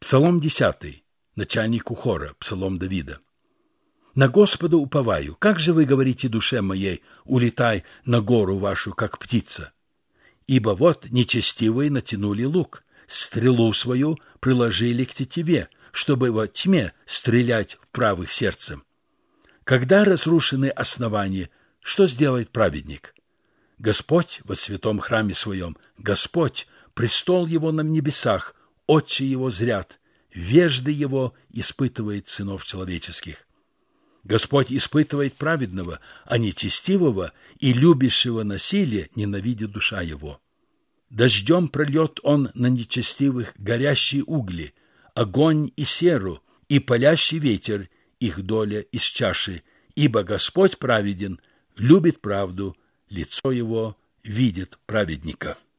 Псалом 10, начальнику хора, псалом Давида. «На Господа уповаю, как же вы говорите душе моей, улетай на гору вашу, как птица? Ибо вот нечестивые натянули лук, стрелу свою приложили к тетиве, чтобы во тьме стрелять в правых сердцем. Когда разрушены основания, что сделает праведник? Господь во святом храме своем, Господь, престол его на небесах, отчи его зрят, вежды его испытывает сынов человеческих. Господь испытывает праведного, а нечестивого и любящего насилие ненавидит душа его. Дождем прольет он на нечестивых горящие угли, огонь и серу, и палящий ветер, их доля из чаши, ибо Господь праведен, любит правду, лицо его видит праведника».